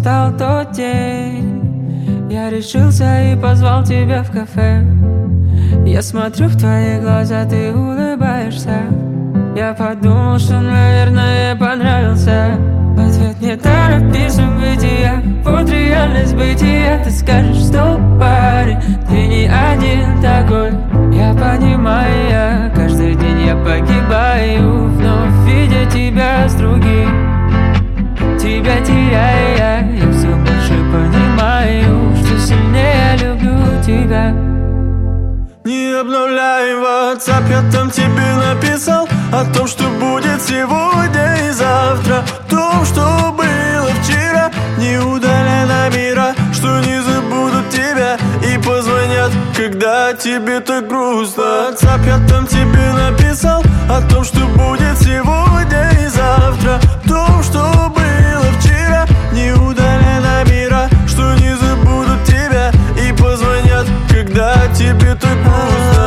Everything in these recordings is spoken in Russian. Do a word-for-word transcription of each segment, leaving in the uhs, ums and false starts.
настал тот день. Я решился и позвал тебя в кафе. Я смотрю в твои глаза, ты улыбаешься. Я подумал, что, наверное, я понравился. В ответ не торопись бытия, вот реальность бытия. Ты скажешь, что, парень, ты не один такой. Я понимаю, я каждый день я погибаю, вновь видя тебя с другим. Тебя теряя я, я все больше понимаю, что сильнее люблю тебя. Не обновляй WhatsApp, я там тебе написал о том, что будет сегодня и завтра, о том, что было вчера. Не удаляй номера, что не забудут тебя и позвонят, когда тебе так грустно. WhatsApp, я там тебе написал о том, что будет сегодня и завтра, о том, что было вчера. Не удаляй номера, что не забудут тебя и позвонят, когда тебе так грустно.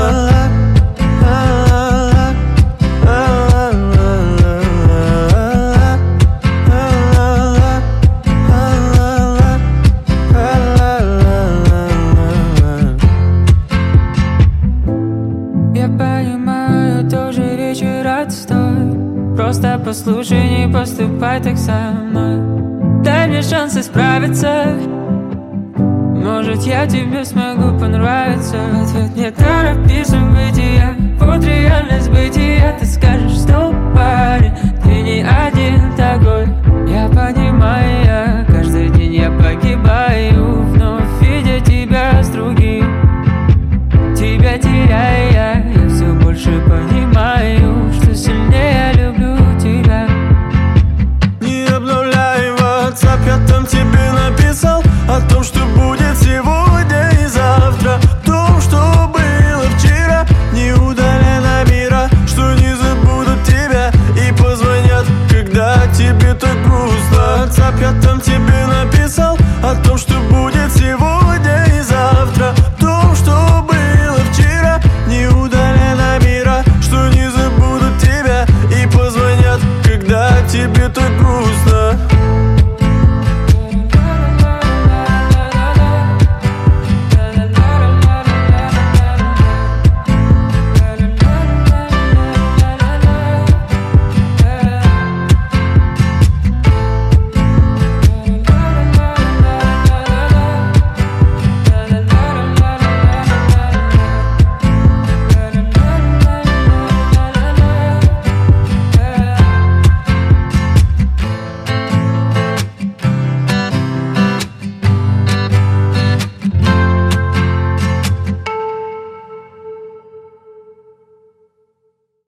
Я понимаю, тоже вечер отстой. Просто послушай, не поступай так со мной. Дай мне шанс исправиться. Может, я тебе смогу понравиться. В ответ не торопись бытия, вот реальность бытия. Ты скажешь, что, парень, ты не один такой. Я понимаю, я каждый день я погибаю, вновь видя тебя с другим. Тебя теряя я, я все больше понимаю, что сильнее люблю тебя. Не обновляй WhatsApp, я там тебе написал о том, что будет сегодня и завтра, о том, что было вчера. Не удаляй номера, что не забудут тебя и позвонят, когда тебе так грустно. WhatsApp, я там тебе написал о том, что будет